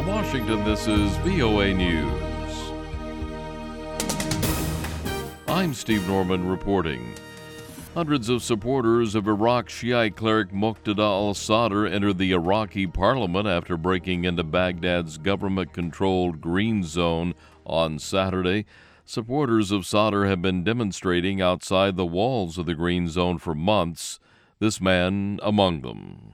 Washington, this is VOA News. I'm Steve Norman reporting. Hundreds of supporters of Iraq Shiite cleric Muqtada al-Sadr entered the Iraqi parliament after breaking into Baghdad's government-controlled Green Zone on Saturday. Supporters of Sadr have been demonstrating outside the walls of the Green Zone for months, this man among them.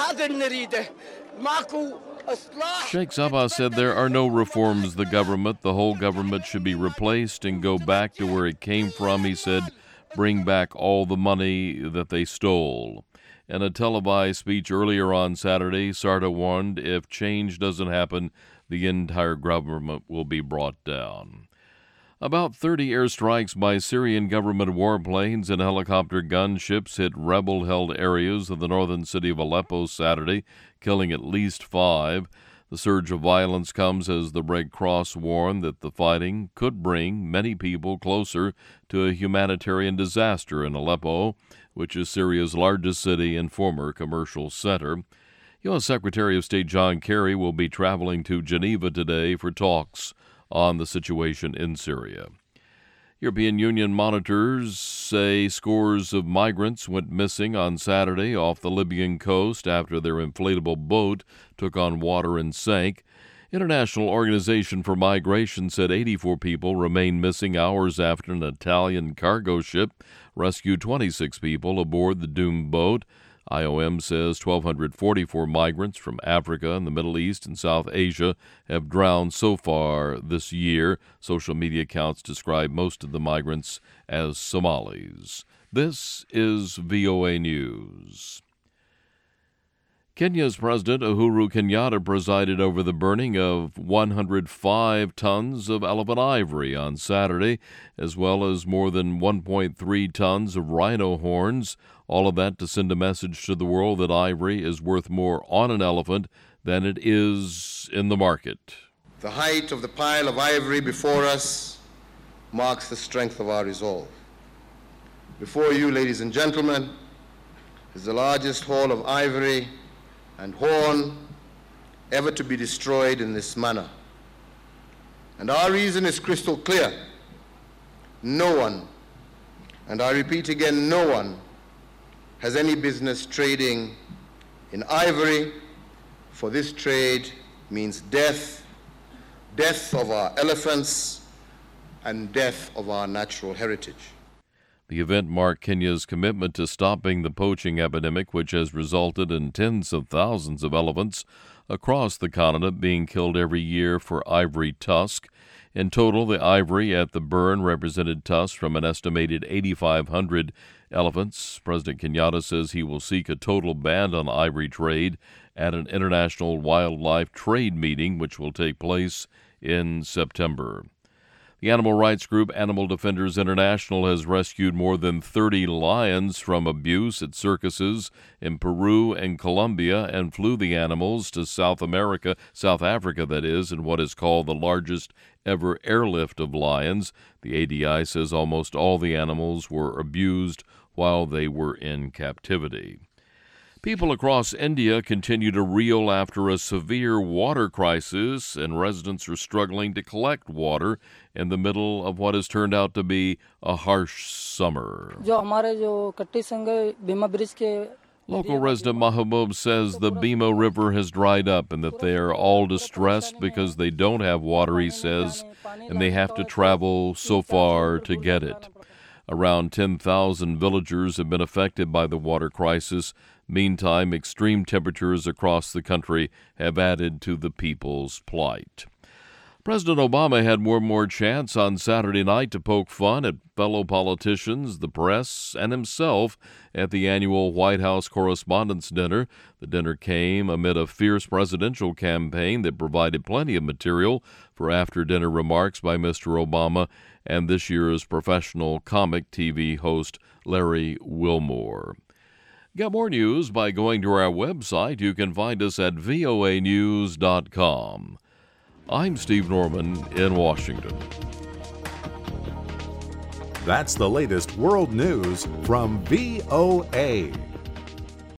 Sheikh Sabah said there are no reforms the whole government should be replaced and go back to where it came from. He said, bring back all the money that they stole. In a televised speech earlier on Saturday, Sadr warned if change doesn't happen, the entire government will be brought down. About 30 airstrikes by Syrian government warplanes and helicopter gunships hit rebel-held areas of the northern city of Aleppo Saturday, killing at least 5. The surge of violence comes as the Red Cross warned that the fighting could bring many people closer to a humanitarian disaster in Aleppo, which is Syria's largest city and former commercial center. U.S. Secretary of State John Kerry will be traveling to Geneva today for talks on the situation in Syria. European Union monitors say scores of migrants went missing on Saturday off the Libyan coast after their inflatable boat took on water and sank. International Organization for Migration said 84 people remain missing hours after an Italian cargo ship rescued 26 people aboard the doomed boat. IOM says 1,244 migrants from Africa and the Middle East and South Asia have drowned so far this year. Social media accounts describe most of the migrants as Somalis. This is VOA News. Kenya's President Uhuru Kenyatta presided over the burning of 105 tons of elephant ivory on Saturday, as well as more than 1.3 tons of rhino horns. All of that to send a message to the world that ivory is worth more on an elephant than it is in the market. The height of the pile of ivory before us marks the strength of our resolve. Before you, ladies and gentlemen, is the largest haul of ivory and horn ever to be destroyed in this manner. And our reason is crystal clear. No one, and I repeat again, no one has any business trading in ivory, for this trade means death of our elephants and death of our natural heritage. The event marked Kenya's commitment to stopping the poaching epidemic, which has resulted in tens of thousands of elephants across the continent being killed every year for ivory tusk. In total, the ivory at the burn represented tusks from an estimated 8,500 elephants. President Kenyatta says he will seek a total ban on ivory trade at an international wildlife trade meeting, which will take place in September. The animal rights group Animal Defenders International has rescued more than 30 lions from abuse at circuses in Peru and Colombia and flew the animals to South Africa, that is, in what is called the largest ever airlift of lions. The ADI says almost all the animals were abused while they were in captivity. People across India continue to reel after a severe water crisis, and residents are struggling to collect water in the middle of what has turned out to be a harsh summer. Local resident Mahabub says the Bhima River has dried up and that they are all distressed because they don't have water, he says, and they have to travel so far to get it. Around 10,000 villagers have been affected by the water crisis. Meantime, extreme temperatures across the country have added to the people's plight. President Obama had one more chance on Saturday night to poke fun at fellow politicians, the press, and himself at the annual White House Correspondents' Dinner. The dinner came amid a fierce presidential campaign that provided plenty of material for after-dinner remarks by Mr. Obama and this year's professional comic TV host Larry Wilmore. Get more news by going to our website. You can find us at voanews.com. I'm Steve Norman in Washington. That's the latest world news from VOA.